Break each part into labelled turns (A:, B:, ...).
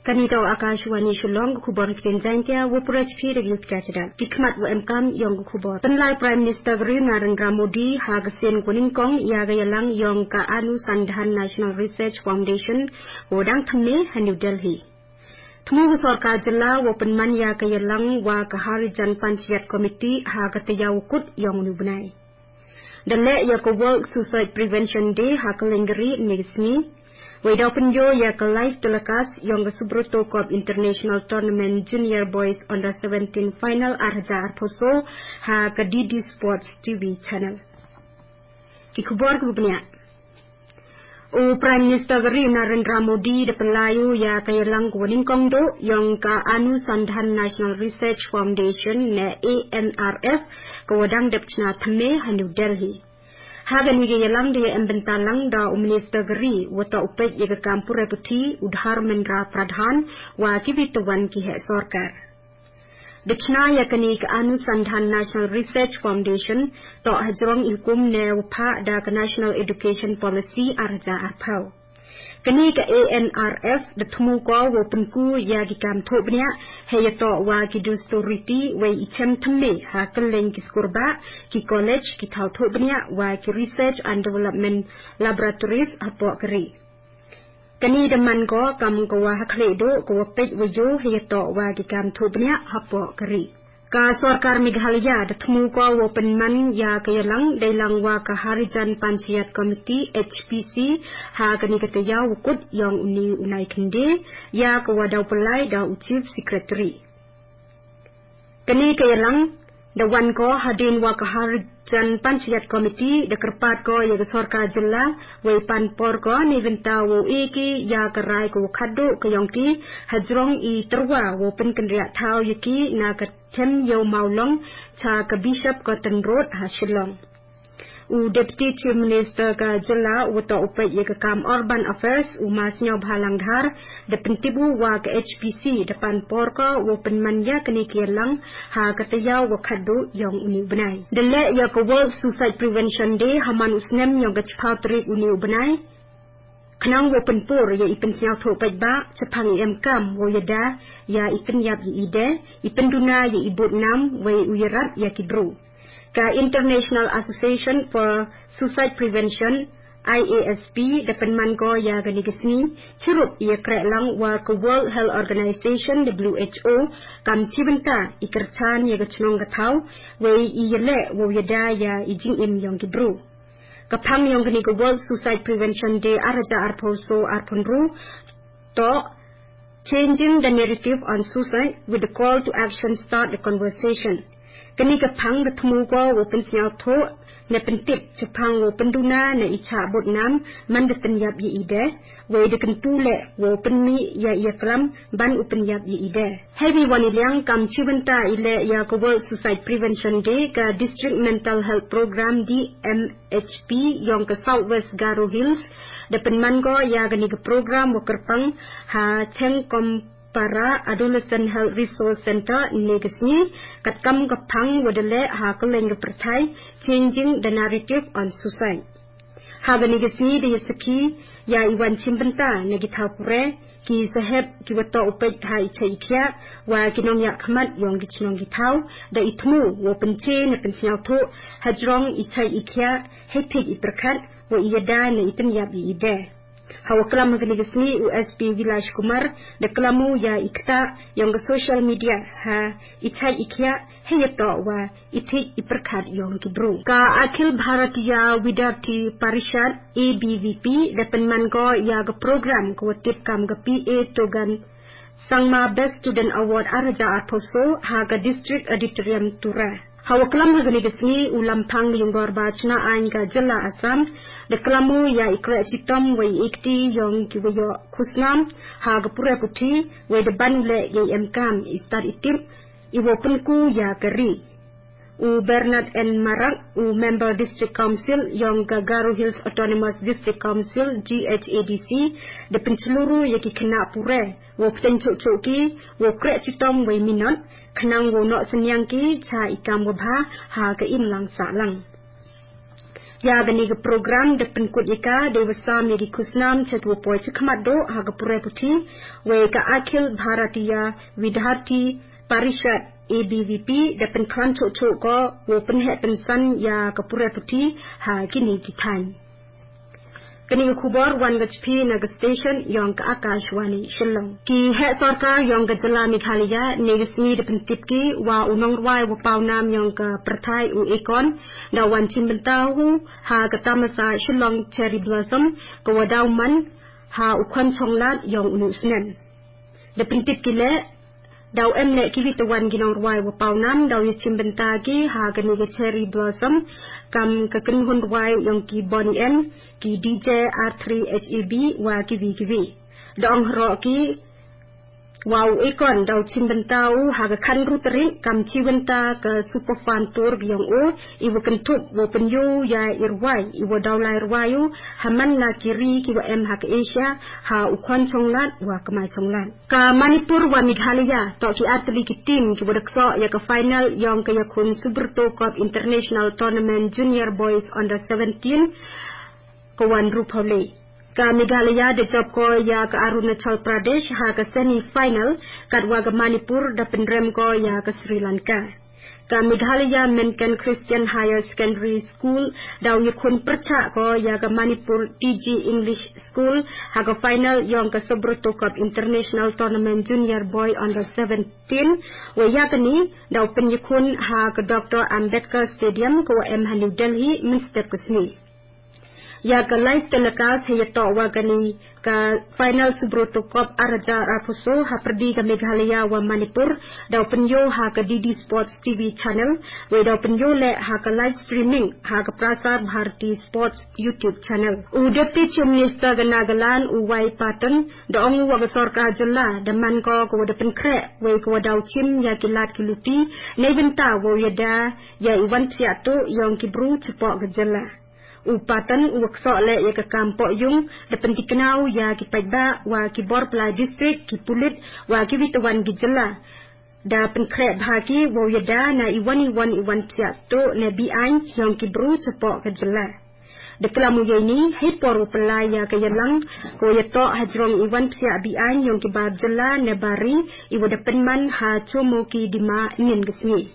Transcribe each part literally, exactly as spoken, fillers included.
A: Kanito Akashwani Shillong Kubon Kinjantia Wupurach Peter Yutkachada, Pikmat Wemkam Yong Kubor. Penlai Prime Minister Narendra Modi Hagasin Kuningkong Yagayalang Yong Ka Anu Sandhan National Research Foundation Wodang Tame New Delhi. Temu Sorkar Jilla Wopenman Yagayalang Wa Kaharijan Panchayat Committee Hagataya Wukut Yong Nubnai. The Le Yako World Suicide Prevention Day Hakalengari Negisni. Weda penjo ya ke live telekas yang ke Subroto Cup International Tournament Junior Boys Under seventeen Final Arja Arposo ha ke D D Sports T V channel. Kikubor kubnya. O Prime Minister Narendra Modi de pelayu ya ke yalang kuning kongdo yang ke Anu Sandhan National Research Foundation ne A N R F ke wadang depchna thame ha New Delhi. Hagan wige yalang dia embentalang da Minister Geri wata upet yaga kampur reputi udhar mendra pradhan wa kibitawan ki he sorkar. Dechna yakani ke Anu Sandhan National Research Foundation to hajrong hukum ne upha da ke National Education Policy arja arpau. Kani ke A N R F de thumu ko wo penku ya ki kam thobnya he to wa ki du storiti we ichem thme ha keleng ki skurba ki college ki thau thobnya wa ki research and development laboratories apo kri. Kani de man ko kam ko wa hakle do ko pej we yo he to wa ki kam thobnya apo kri. Ka Sorkar Meghalaya de thumu ko wo penman ya ke yalang dailang wa ka Harijan Panchayat Committee H P C ha kani kataya wukut yang uni unai kende ya ke wadau pelai da Chief Secretary. Kani ke yalang de wan ko hadin wa ka Harijan Panchayat Committee de kerpat ko ya ke Sorkar Jilla we panpor ko ni venta wo eki ya ke rai ko khaddo ke yongki hajrong i terwa wo pen kendria thau yaki na ka Tem Yo Maulong cha ka Bishop Cotton Road ha Shillong. U Deputy Chief Minister ka Jilla wata upet ye ka kam Urban Affairs u masnyo bhalangdhar de pentibu wa ka H P C depan porko wo penmanya kini kialang ha kataya wa khaddu yong uni benai. Dele ya ka World Suicide Prevention Day haman usnem yong ka chpau trik uni benai. Kenang wo penpur ya ipen siang tho paj ba sepang em kam wo yada ya ipen yap yi ide ipen duna ya ibut nam we uyarat ya kidru ka International Association for Suicide Prevention I A S P depan man ko ya gani gesni cirup ya krelang wa ka World Health Organization W H O kam cibenta ikerchan ya gachnong gathau we iyele wo yada ya ijing im yong kidru. Kapang yang kini ke World Suicide Prevention Day arja arposo arponru to changing the narrative on suicide with the call to action start the conversation. Kini kapang bertemu ko open siang to ne pentip cepang open duna ne icha bot nam man de penyap ye ide we de kentule open mi ya ya kelam ban open yap ye ide. Heavy wani liang kam cibenta ile ya ke World Suicide Prevention Day ka District Mental Health Program D M H P yang ke Southwest Garo Hills de penman ko ya gani ke program wakerpang ha cheng kom para Adolescent Health Resource Center negesni katkam kapang wadale ha keleng pertai changing the narrative on suicide. Ha gani gesni de yesaki ya iwan chimbenta negitha pure ki saheb ki wato upet ha ichaikia wa kinong ya khamat yong gichnong githau da ithmu wo penche ne pensiau tho hajrong ichai ikia hethik iperkhat wo iyada ne item ya bi ide. Hawa kelam gani gesni U S P Vilash Kumar de kelamu ya ikta yang ke social media ha ichai ikia heyato wa ithik iperkhat yong kibru. Ka Akhil Bharatiya Vidyarthi Parishad A B V P de penman ko ya ke program ko tip kam ke P A Togan Sangma Best Student Award arja arposo ha ke District Auditorium Tura. Hawa kelam gani gesni ulam pang yung gorba chna ain ka Jilla Assam de kelamu ya ikra citom we ikti yong kiwayo khusnam ha ga pura puthi we de banle ye emkam istar itip iwo penku ya keri u Bernard N Marak u member District Council yong ka Garo Hills Autonomous District Council G H A D C de penceluru ye ki kena pure wo penchuk chuki wo kra citom we minot kenang wo no senyang ki cha ikam wabha ha ka imlang salang. Ya gani ke program depan kut ika dewasa medi kusnam cetua poi cekmat do haga pure putih we ka Akhil Bharatiya Vidharthi Parishad A B V P depan klan cok-cok ko wo penhet pensan ya ka pure putih ha kini kitan. Kini kubar wan gachpi naga station yang ke Akashwani Shillong. Ki het sarkar yang ke Jela Meghalaya negasmi depan tipki wa unong rwai wa paunam yang ke pertai u ekon da wan cimbentahu ha ke tamasa Shillong Cherry Blossom ke wadau man ha ukwan chonglat yang unu senen. Depan tipki le daw emne kiwi tawan ginong rwai wa paunam daw yachim bentagi ha gani ke Cherry Blossom kam ke kenhun rwai yang ki Bonnie M ki D J R three H E B wa kiwi kiwi dong ro ki wow ikon daw chim bentau ha ke kan ruterin kam chiwenta ke super fan tour yang o iwo kentup wo penyu ya irwai iwo daw lai rwayu haman la kiri ki wa em ha ke Asia ha ukwan chonglat wa kamai chonglat ka Manipur wa Meghalaya to ki atli ki team ki bodakso ya ke final yang ke yakun Subrto Cup International Tournament Junior Boys Under seventeen kawan rupole ka Meghalaya de job ko ya ke Arunachal Pradesh ha ke semi final kat wa ke Manipur da penrem ko ya ke Sri Lanka ka Meghalaya Menken Christian Higher Secondary School daw yakun perca ko ya ke Manipur T G English School ha ke final yang ke Subrto Cup International Tournament Junior Boy Under seventeen wa ya ke ni daw penyakun ha ke Doctor Ambedkar Stadium ko em ha New Delhi Minister Kusni ya ke live telecast ya to wa gani ka final Subrto Cup Araja Rapuso ha perdi ke Meghalaya wa Manipur daw penyo ha ke D D Sports T V channel we daw penyo le ha ke live streaming ha ke Prasar Bharati Sports YouTube channel u deputy chief minister ke Nagaland u Wai Patan da ong wa ke sarkar jela deman ko ko de penkre we ko daw chim ya kilat kiluti neventa wo yada ya iwan siatu yang kibru cepok ke jela upatan uwakso le ya ke kampok yung depan dikenau ya ki paida wa ki bor pla district ki pulit wa ki witawan ki jela da penkre bhagi wo yada na iwan iwan iwan piatu ne bi an yang ki bru cepok ke jela de kelamu yini hit poru pla ya ke yalang ko yato hajrong iwan pia bi an yang ki bar jela ne bari iwo depan man ha chomo ki dima nin gesni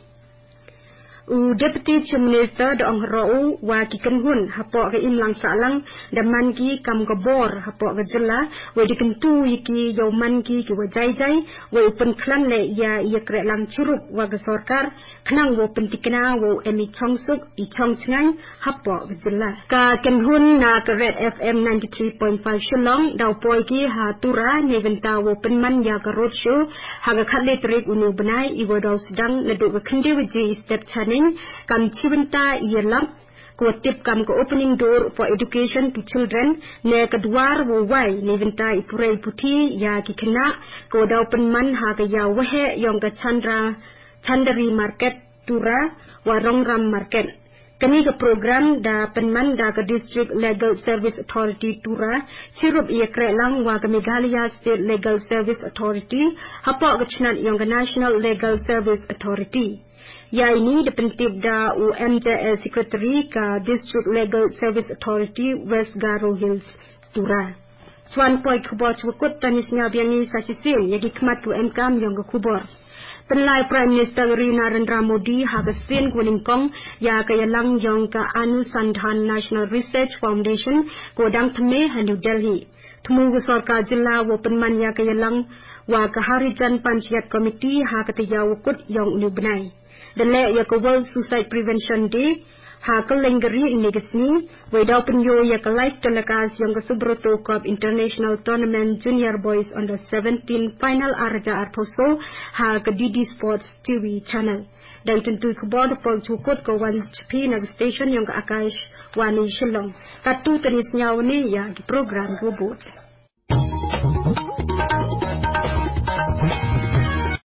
A: u deputy chief minister da ong ro wa ki kenhun hapo ke imlang salang da man ki kam ko bor hapo ke jela we di kentu ki yo man ki ki wa jai jai we pen klan le ya ya kre lang churup wa ke sarkar khnang wo pen tikna wo emi chongsuk i chong chngai hapo ke jela ka kenhun na ke Red F M ninety-three point five Shillong daw poi ki ha tura ne venta wo pen man ya ka road show ha ga khatle trik unu banai i wo daw sedang ne do ke khinde ji step chaning kam chibenta yelam ko tip kam ko opening door for education to children ne kedwar wo wai ne venta ipurai puthi ya ki khna ko daw pen man ha ka ya wahe yong ka Chandra Chandari market tura wa Rongram market kani ke program da penman da ke District Legal Service Authority tura chirup ia krelang wa ke Meghalaya State Legal Service Authority hapo ke chnat yong ke National Legal Service Authority ya ini depentip da U M J L Secretary ka District Legal Service Authority West Garo Hills tura chuan poi khubor chukut tanis nya biani sachisin yagi khmat tu emkam yong ke khubor penlai Prime Minister Narendra Modi hagasin kuningkong ya kayalang yong ka Anusandhan National Research Foundation kodang thme ha New Delhi thumu sarkar jilla wo penman ya kayalang wa ka Harijan Panchayat Committee ha katiya wukut yong unu benai dele ya ka World Suicide Prevention Day ha ka lenggeri negasni we daw penyo ya ka live telecast yang ka Subrto Cup International Tournament Junior Boys Under seventeen final Araja Arposo ha ka D D Sports T V channel dan tentu ke bod pol cukut ke wan cepi nag station yang ka Akash Wani Shillong katu tenis nyaw ni ya di program robot